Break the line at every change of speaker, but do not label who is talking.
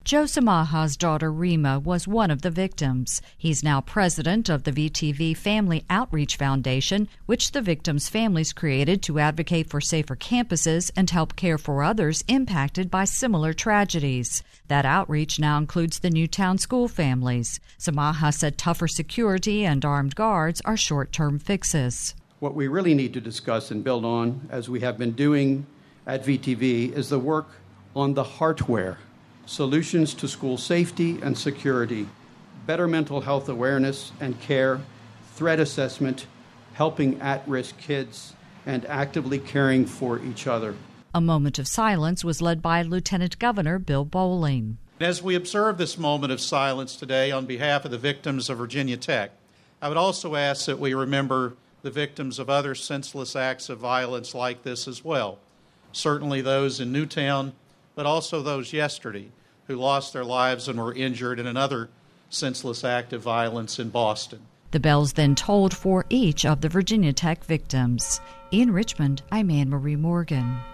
Joe Samaha's daughter Rima was one of the victims. He's now president of the VTV Family Outreach Foundation, which the victims' families created to advocate for safer campuses and help care for others impacted by similar tragedies. That outreach now includes the Newtown school families. Samaha said tougher security and armed guards are short-term fixes.
What we really need to discuss and build on, as we have been doing at VTV, is the work on the hardware. Solutions to school safety and security, better mental health awareness and care, threat assessment, helping at-risk kids, and actively caring for each other.
A moment of silence was led by Lieutenant Governor Bill Bolling.
As we observe this moment of silence today on behalf of the victims of Virginia Tech, I would also ask that we remember the victims of other senseless acts of violence like this as well. Certainly those in Newtown, but also those yesterday who lost their lives and were injured in another senseless act of violence in Boston.
The bells then tolled for each of the Virginia Tech victims. In Richmond, I'm Anne Marie Morgan.